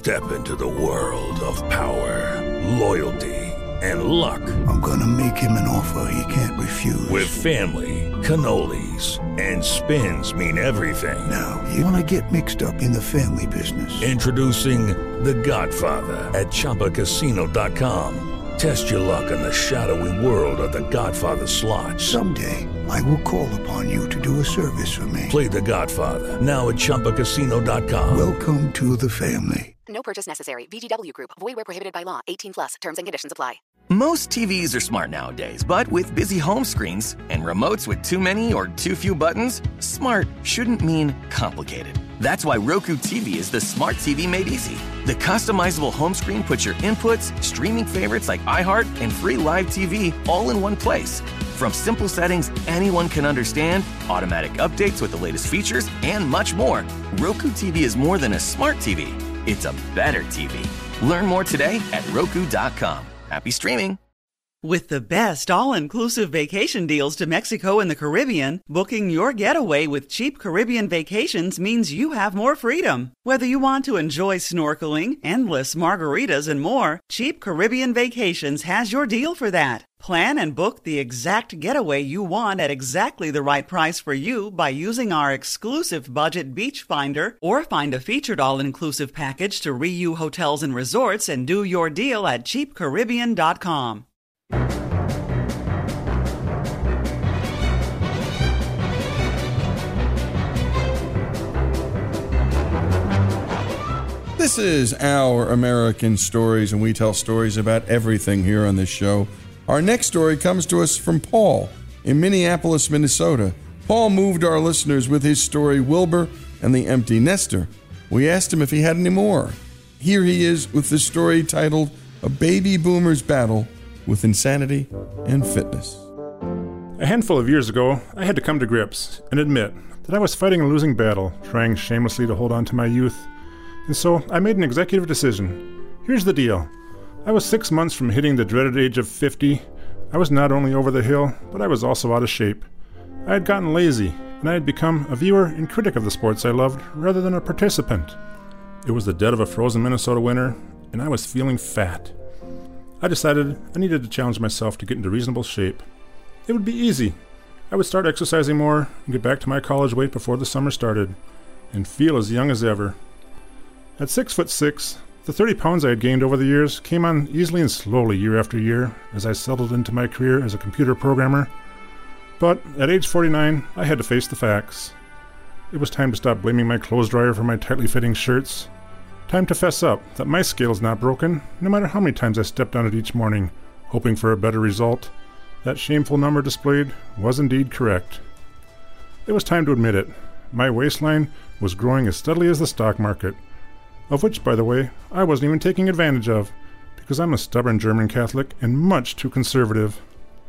Step into the world of power, loyalty, and luck. I'm gonna make him an offer he can't refuse. With family, cannolis, and spins mean everything. Now, you wanna get mixed up in the family business. Introducing The Godfather at ChumbaCasino.com. Test your luck in the shadowy world of The Godfather slot. Someday, I will call upon you to do a service for me. Play The Godfather now at ChumbaCasino.com. Welcome to the family. No purchase necessary. VGW Group. Void where prohibited by law. 18 plus. Terms and conditions apply. Most TVs are smart nowadays, but with busy home screens and remotes with too many or too few buttons, smart shouldn't mean complicated. That's why Roku TV is the smart TV made easy. The customizable home screen puts your inputs, streaming favorites like iHeart, and free live TV all in one place. From simple settings anyone can understand, automatic updates with the latest features, and much more, Roku TV is more than a smart TV. It's a better TV. Learn more today at Roku.com. Happy streaming. With the best all-inclusive vacation deals to Mexico and the Caribbean, booking your getaway with Cheap Caribbean Vacations means you have more freedom. Whether you want to enjoy snorkeling, endless margaritas, and more, Cheap Caribbean Vacations has your deal for that. Plan and book the exact getaway you want at exactly the right price for you by using our exclusive budget beach finder, or find a featured all-inclusive package to Riu Hotels and Resorts and do your deal at cheapcaribbean.com. This is Our American Stories, and we tell stories about everything here on this show. Our next story comes to us from Paul in Minneapolis, Minnesota. Paul moved our listeners with his story, Wilbur and the Empty Nester. We asked him if he had any more. Here he is with the story titled A Baby Boomer's Battle with Insanity and Fitness. A handful of years ago, I had to come to grips and admit that I was fighting a losing battle, trying shamelessly to hold on to my youth. And so I made an executive decision. Here's the deal. I was 6 months from hitting the dreaded age of 50. I was not only over the hill, but I was also out of shape. I had gotten lazy, and I had become a viewer and critic of the sports I loved rather than a participant. It was the dead of a frozen Minnesota winter, and I was feeling fat. I decided I needed to challenge myself to get into reasonable shape. It would be easy. I would start exercising more and get back to my college weight before the summer started, and feel as young as ever. At 6'6", the 30 pounds I had gained over the years came on easily and slowly year after year as I settled into my career as a computer programmer. But at age 49, I had to face the facts. It was time to stop blaming my clothes dryer for my tightly fitting shirts. Time to fess up that my scale is not broken, no matter how many times I stepped on it each morning, hoping for a better result. That shameful number displayed was indeed correct. It was time to admit it. My waistline was growing as steadily as the stock market, of which, by the way, I wasn't even taking advantage of, because I'm a stubborn German Catholic and much too conservative.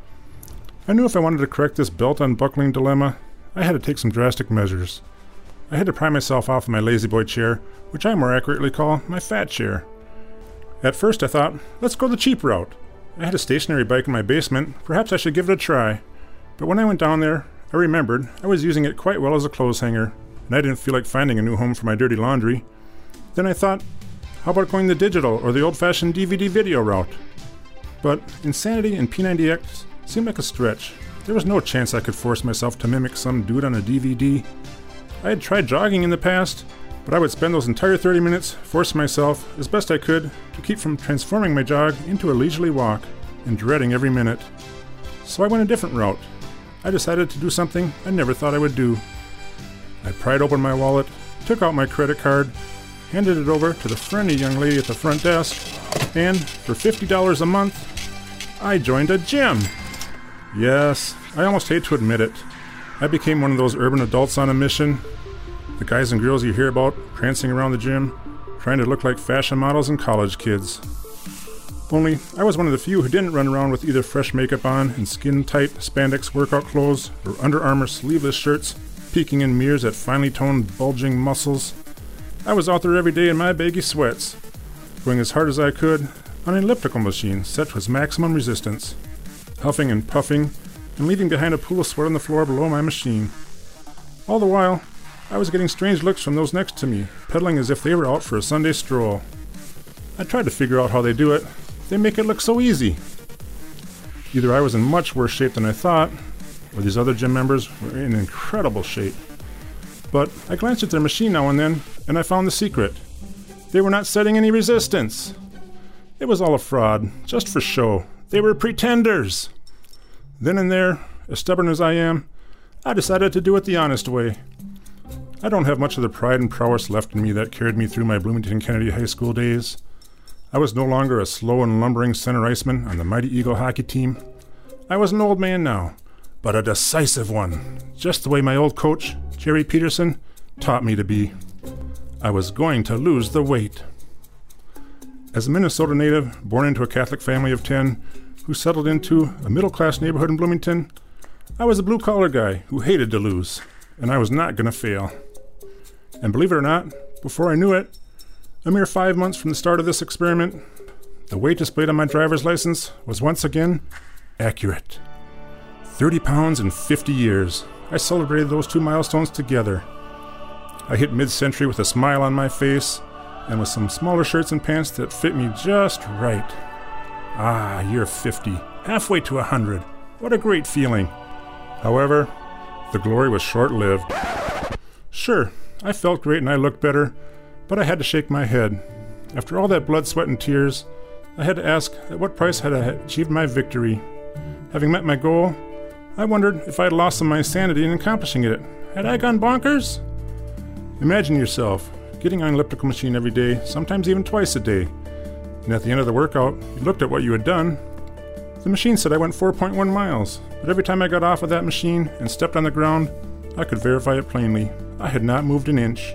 I knew if I wanted to correct this belt-unbuckling dilemma, I had to take some drastic measures. I had to pry myself off of my lazy boy chair, which I more accurately call my fat chair. At first I thought, let's go the cheap route. I had a stationary bike in my basement, perhaps I should give it a try. But when I went down there, I remembered I was using it quite well as a clothes hanger, and I didn't feel like finding a new home for my dirty laundry. Then I thought, how about going the digital or the old-fashioned DVD video route? But Insanity and P90X seemed like a stretch. There was no chance I could force myself to mimic some dude on a DVD. I had tried jogging in the past, but I would spend those entire 30 minutes forcing myself, as best I could, to keep from transforming my jog into a leisurely walk and dreading every minute. So I went a different route. I decided to do something I never thought I would do. I pried open my wallet, took out my credit card, handed it over to the friendly young lady at the front desk, and for $50 a month, I joined a gym. Yes, I almost hate to admit it. I became one of those urban adults on a mission. The guys and girls you hear about prancing around the gym, trying to look like fashion models and college kids. Only, I was one of the few who didn't run around with either fresh makeup on and skin-tight spandex workout clothes or Under Armour sleeveless shirts, peeking in mirrors at finely toned, bulging muscles. I was out there every day in my baggy sweats, going as hard as I could on an elliptical machine set to its maximum resistance, huffing and puffing and leaving behind a pool of sweat on the floor below my machine. All the while, I was getting strange looks from those next to me, pedaling as if they were out for a Sunday stroll. I tried to figure out how they do it. They make it look so easy. Either I was in much worse shape than I thought, or these other gym members were in incredible shape. But I glanced at their machine now and then, and I found the secret. They were not setting any resistance. It was all a fraud, just for show. They were pretenders. Then and there, as stubborn as I am, I decided to do it the honest way. I don't have much of the pride and prowess left in me that carried me through my Bloomington Kennedy High School days. I was no longer a slow and lumbering center iceman on the Mighty Eagle hockey team. I was an old man now, but a decisive one, just the way my old coach, Jerry Peterson, taught me to be. I was going to lose the weight. As a Minnesota native, born into a Catholic family of 10, who settled into a middle-class neighborhood in Bloomington, I was a blue-collar guy who hated to lose, and I was not going to fail. And believe it or not, before I knew it, a mere 5 months from the start of this experiment, the weight displayed on my driver's license was once again accurate. 30 pounds in 50 years. I celebrated those two milestones together. I hit mid-century with a smile on my face and with some smaller shirts and pants that fit me just right. Ah, year 50, halfway to 100. What a great feeling. However, the glory was short-lived. Sure, I felt great and I looked better, but I had to shake my head. After all that blood, sweat, and tears, I had to ask at what price had I achieved my victory. Having met my goal, I wondered if I had lost some of my sanity in accomplishing it. Had I gone bonkers? Imagine yourself getting on an elliptical machine every day, sometimes even twice a day. And at the end of the workout, you looked at what you had done. The machine said I went 4.1 miles, but every time I got off of that machine and stepped on the ground, I could verify it plainly. I had not moved an inch.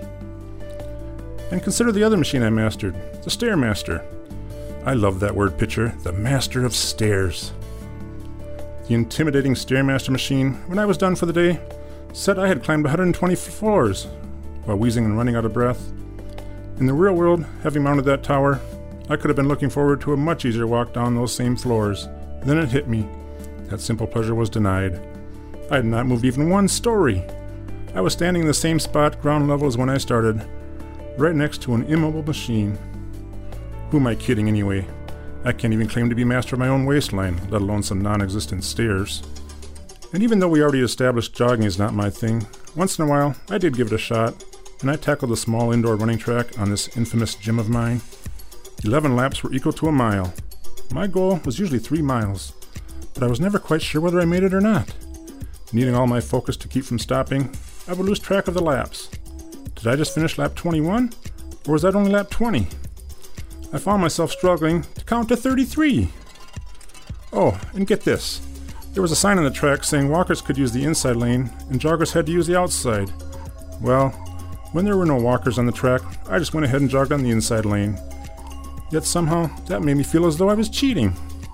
And consider the other machine I mastered, the Stairmaster. I love that word picture, the master of stairs. The intimidating Stairmaster machine, when I was done for the day, said I had climbed 120 floors while wheezing and running out of breath. In the real world, having mounted that tower, I could have been looking forward to a much easier walk down those same floors. Then it hit me. That simple pleasure was denied. I had not moved even one story. I was standing in the same spot, ground level, as when I started, right next to an immobile machine. Who am I kidding anyway? I can't even claim to be master of my own waistline, let alone some non-existent stairs. And even though we already established jogging is not my thing, once in a while I did give it a shot, and I tackled the small indoor running track on this infamous gym of mine. 11 laps were equal to a mile. My goal was usually 3 miles, but I was never quite sure whether I made it or not. Needing all my focus to keep from stopping, I would lose track of the laps. Did I just finish lap 21? Or was that only lap 20? I found myself struggling to count to 33. Oh, and get this. There was a sign on the track saying walkers could use the inside lane and joggers had to use the outside. Well, when there were no walkers on the track, I just went ahead and jogged on the inside lane. Yet somehow, that made me feel as though I was cheating.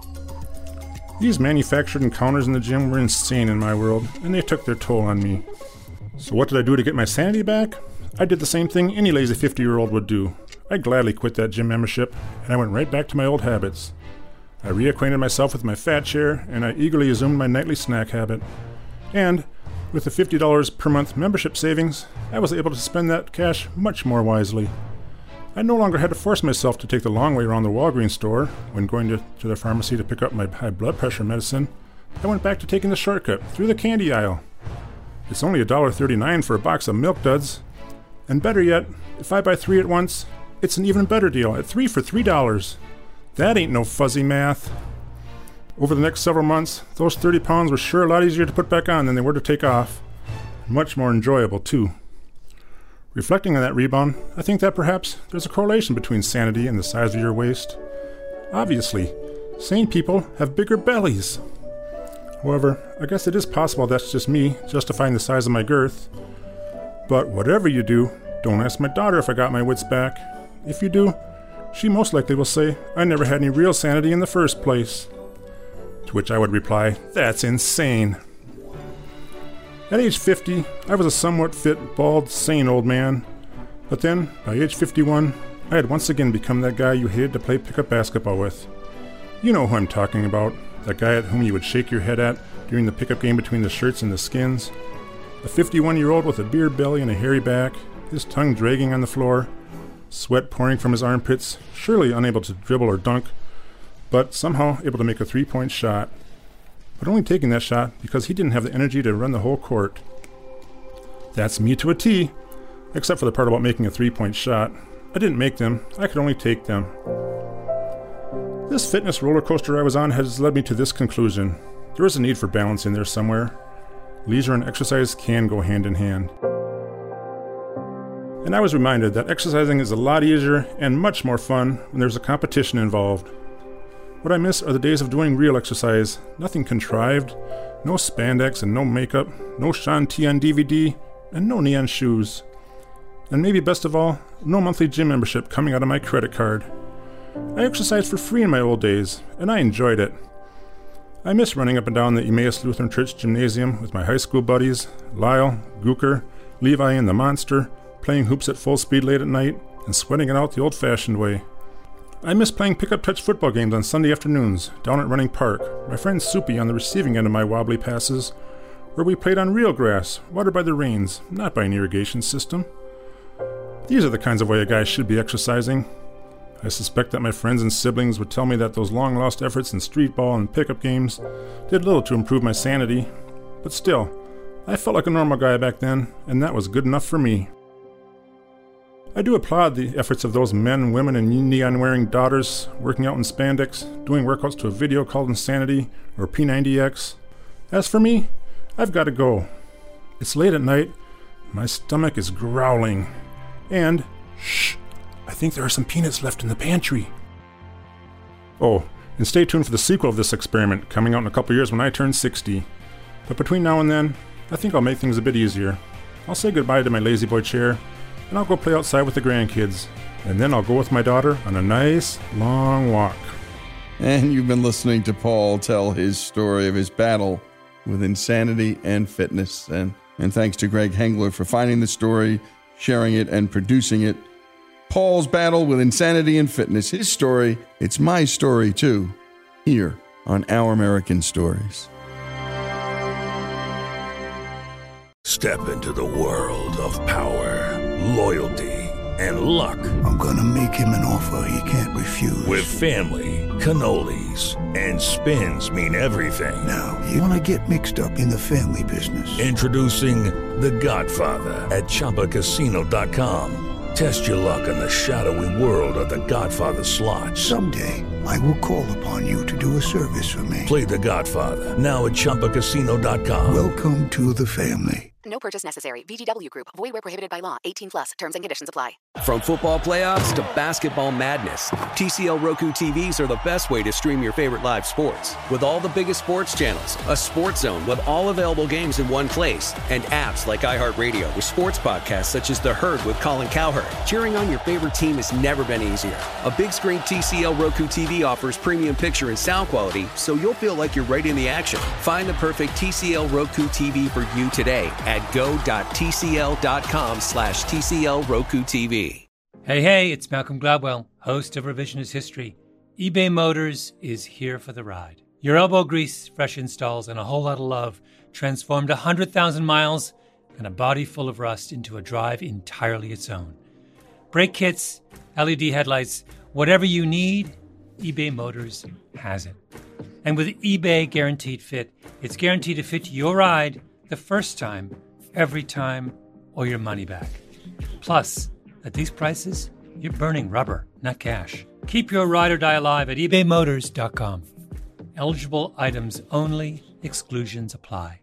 These manufactured encounters in the gym were insane in my world, and they took their toll on me. So what did I do to get my sanity back? I did the same thing any lazy 50-year-old would do. I gladly quit that gym membership, and I went right back to my old habits. I reacquainted myself with my fat share, and I eagerly assumed my nightly snack habit. And, with the $50 per month membership savings, I was able to spend that cash much more wisely. I no longer had to force myself to take the long way around the Walgreens store when going to the pharmacy to pick up my high blood pressure medicine. I went back to taking the shortcut through the candy aisle. It's only $1.39 for a box of Milk Duds. And better yet, if I buy 3 at once, it's an even better deal at 3 for $3. That ain't no fuzzy math. Over the next several months, those 30 pounds were sure a lot easier to put back on than they were to take off. Much more enjoyable, too. Reflecting on that rebound, I think that perhaps there's a correlation between sanity and the size of your waist. Obviously, sane people have bigger bellies. However, I guess it is possible that's just me justifying the size of my girth. But whatever you do, don't ask my daughter if I got my wits back. If you do, she most likely will say I never had any real sanity in the first place. To which I would reply, that's insane. At age 50, I was a somewhat fit, bald, sane old man. But then, by age 51, I had once again become that guy you hated to play pickup basketball with. You know who I'm talking about, that guy at whom you would shake your head at during the pickup game between the shirts and the skins. A 51-year-old with a beer belly and a hairy back, his tongue dragging on the floor, sweat pouring from his armpits, surely unable to dribble or dunk, but somehow able to make a 3-point shot. But only taking that shot because he didn't have the energy to run the whole court. That's me to a T, except for the part about making a 3-point shot. I didn't make them, I could only take them. This fitness roller coaster I was on has led me to this conclusion. There is a need for balance in there somewhere. Leisure and exercise can go hand in hand. And I was reminded that exercising is a lot easier and much more fun when there's a competition involved. What I miss are the days of doing real exercise, nothing contrived, no spandex and no makeup, no Shaun T on DVD, and no neon shoes. And maybe best of all, no monthly gym membership coming out of my credit card. I exercised for free in my old days, and I enjoyed it. I miss running up and down the Emmaus Lutheran Church Gymnasium with my high school buddies, Lyle, Gooker, Levi and the Monster, playing hoops at full speed late at night, and sweating it out the old-fashioned way. I miss playing pickup touch football games on Sunday afternoons down at Running Park, my friend Soupy on the receiving end of my wobbly passes, where we played on real grass, watered by the rains, not by an irrigation system. These are the kinds of way a guy should be exercising. I suspect that my friends and siblings would tell me that those long-lost efforts in street ball and pickup games did little to improve my sanity, but still, I felt like a normal guy back then, and that was good enough for me. I do applaud the efforts of those men, women, and neon-wearing daughters working out in spandex, doing workouts to a video called Insanity or P90X. As for me, I've got to go. It's late at night, my stomach is growling, and, shh, I think there are some peanuts left in the pantry. Oh, and stay tuned for the sequel of this experiment coming out in a couple years when I turn 60. But between now and then, I think I'll make things a bit easier. I'll say goodbye to my lazy boy chair, and I'll go play outside with the grandkids. And then I'll go with my daughter on a nice, long walk. And you've been listening to Paul tell his story of his battle with insanity and fitness. And thanks to Greg Hengler for finding the story, sharing it, and producing it. Paul's battle with insanity and fitness. His story, it's my story too, here on Our American Stories. Step into the world of power, loyalty, and luck. I'm gonna make him an offer he can't refuse. With family, cannolis, and spins mean everything. Now, you wanna get mixed up in the family business. Introducing The Godfather at ChumbaCasino.com. Test your luck in the shadowy world of The Godfather slot. Someday, I will call upon you to do a service for me. Play The Godfather now at ChumbaCasino.com. Welcome to the family. No purchase necessary. VGW Group. Void where prohibited by law. 18+. Terms and conditions apply. From football playoffs to basketball madness, TCL Roku TVs are the best way to stream your favorite live sports. With all the biggest sports channels, a sports zone with all available games in one place, and apps like iHeartRadio with sports podcasts such as The Herd with Colin Cowherd. Cheering on your favorite team has never been easier. A big screen TCL Roku TV offers premium picture and sound quality, so you'll feel like you're right in the action. Find the perfect TCL Roku TV for you today at go.tcl.com/TCL Roku TV. Hey, it's Malcolm Gladwell, host of Revisionist History. eBay Motors is here for the ride. Your elbow grease, fresh installs, and a whole lot of love transformed 100,000 miles and a body full of rust into a drive entirely its own. Brake kits, LED headlights, whatever you need, eBay Motors has it. And with eBay Guaranteed Fit, it's guaranteed to fit your ride the first time, every time, or your money back. Plus, at these prices, you're burning rubber, not cash. Keep your ride or die alive at ebaymotors.com. Eligible items only. Exclusions apply.